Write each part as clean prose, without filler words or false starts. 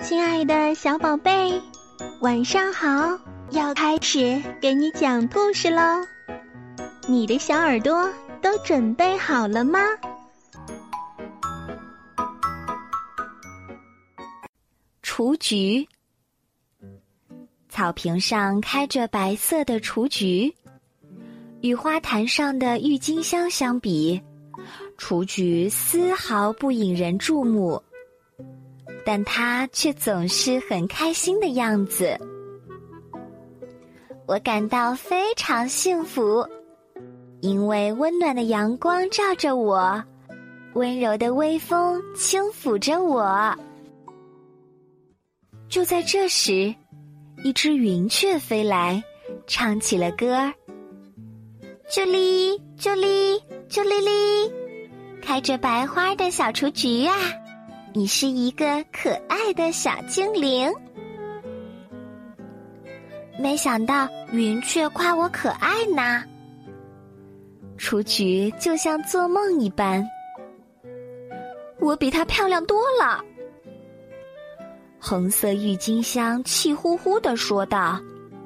亲爱的小宝贝，晚上好，要开始给你讲故事喽。你的小耳朵都准备好了吗？ 雏菊。草坪上开着白色的雏菊，与花坛上的郁金香相比，雏菊丝毫不引人注目，但它却总是很开心的样子。我感到非常幸福，因为温暖的阳光照着我，温柔的微风轻抚着我。就在这时，一只云雀飞来，唱起了歌儿。啾哩啾哩啾哩哩，开着白花的小雏菊啊，你是一个可爱的小精灵。没想到云雀夸我可爱呢。雏菊就像做梦一般，我比它漂亮多了。红色郁金香气呼呼地说道。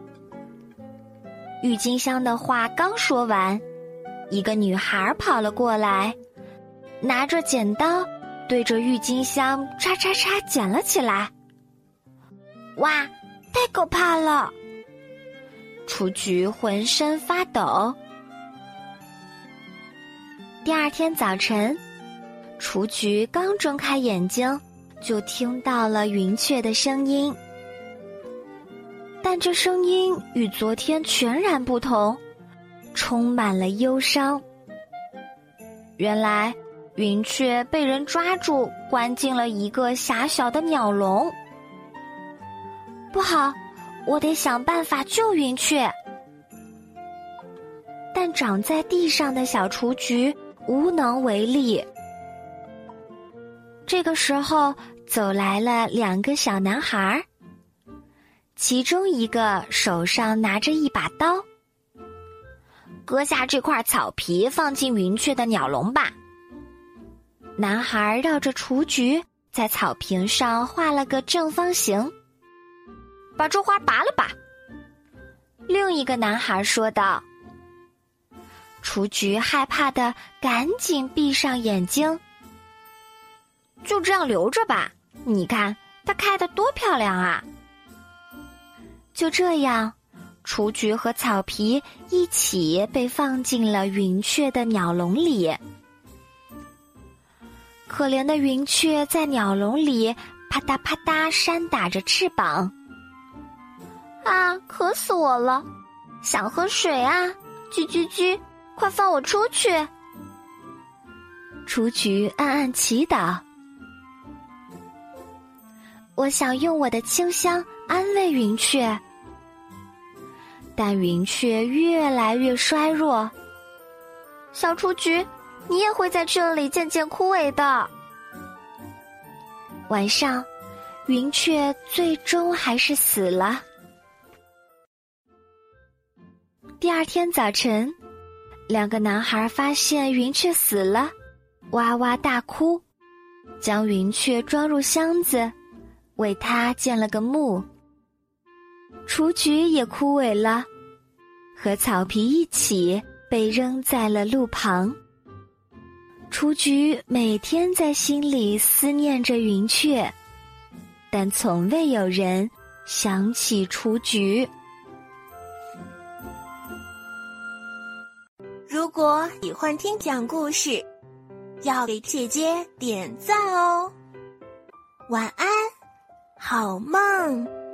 郁金香的话刚说完，一个女孩跑了过来，拿着剪刀对着郁金香叉叉叉剪了起来。哇，太可怕了！雏菊浑身发抖。第二天早晨，雏菊刚睁开眼睛，就听到了云雀的声音，但这声音与昨天全然不同，充满了忧伤。原来云雀被人抓住，关进了一个狭小的鸟笼。不好，我得想办法救云雀。但长在地上的小雏菊无能为力。这个时候走来了两个小男孩，其中一个手上拿着一把刀。割下这块草皮放进云雀的鸟笼吧。男孩绕着雏菊在草坪上画了个正方形。把这花拔了吧。另一个男孩说道。雏菊害怕的赶紧闭上眼睛。就这样留着吧，你看它开得多漂亮啊！就这样，雏菊和草皮一起被放进了云雀的鸟笼里。可怜的云雀在鸟笼里啪嗒啪嗒扇打着翅膀。啊，渴死我了，想喝水啊！啾啾啾，快放我出去！雏菊暗暗祈祷。我想用我的清香安慰云雀，但云雀越来越衰弱。小雏菊，你也会在这里渐渐枯萎的。晚上，云雀最终还是死了。第二天早晨，两个男孩发现云雀死了，哇哇大哭，将云雀装入箱子，为它建了个墓。雏菊也枯萎了，和草皮一起被扔在了路旁。雏菊每天在心里思念着云雀，但从未有人想起雏菊。 如果喜欢听讲故事，要给姐姐点赞哦。晚安，好梦。